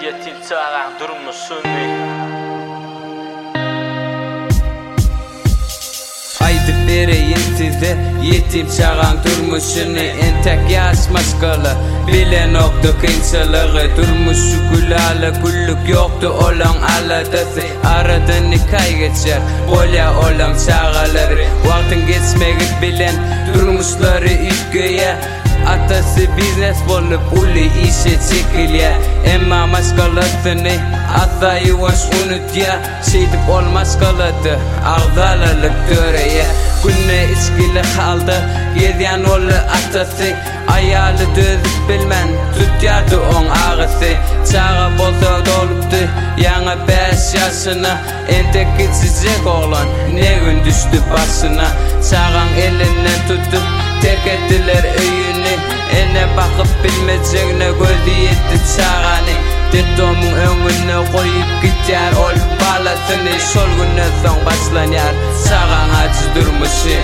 Yetim çağan durmuşsunu. Aydıp bereyin size yetim çağan durmuşunu. Entek yaşmaşkalı bilen oktu kıyınçalığı. Durmuşu gülalı güllük yoktu olan aladası. Aradan 2 ay geçer bolya olan çağaları. Vaktin geçmeyip bilen durmuşları ülkeye. Atası biznes bolup uli işe çekilya. Emma maşkalatını ata yuvaş unut ya. Şeydip olmaz kaladı ağdalalık töreye. Günne içkili kaldı yediyen oğlu atası. Ayalı dözüp bilmen tutardı on ağısı. Çağı bolsa doluptu yana 5 yaşına. Entek geçecek oğlan ne gün düştü başına. Çağın elinden tutup terk ettiler öyünü. Ene bakıp bilmeceğine gözü yetti çağını. Dedomun önüne koyup gider ol balasını. Şol günden son başlanır çağın acı durmuşu.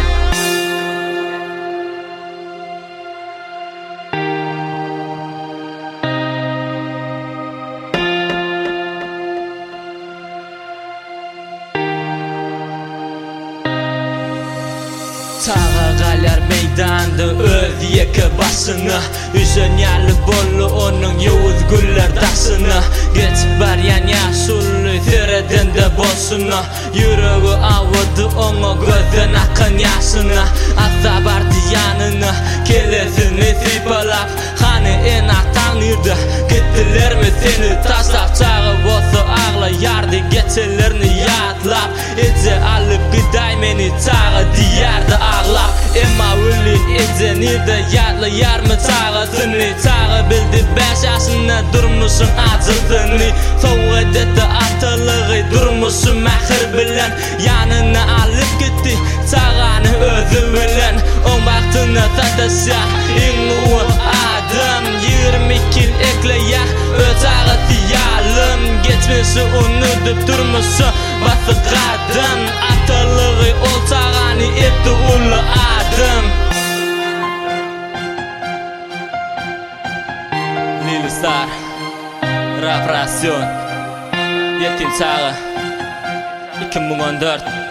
Çağa galar meydanda öz yeke başına. Üzön yerli bollu onun yavuz güller daşına. Geçip baryan yaşullu tereden de bolsuna. Yüreği avadı ona gözden akın yaşına. Ata bardı yanına kelesini sipalap. Hani en tanırdı gittiler mi seni taşlap. Çağı bolsa ağla yardı geçelerini yatlap. Ece alıp giday meni çağı diyardı ağlap. Emma uli ece nirde yatla yarmı çağısını. Çağı bildi 5 yaşına durmuşsun acıldığını. Soğuk edetti atalığı durmuşsun mehir bilen. Yanına alıp gitti çağını özü bilen. On baktığına tatasa en uğu adam. 22 yıl ekleyer ötağı diyalım. Geçmişi unutup durmuşsun bası kadın. Atalığı ol çağını etti ulu adım. Lil Star Raprasyon Yetim Çağı 2014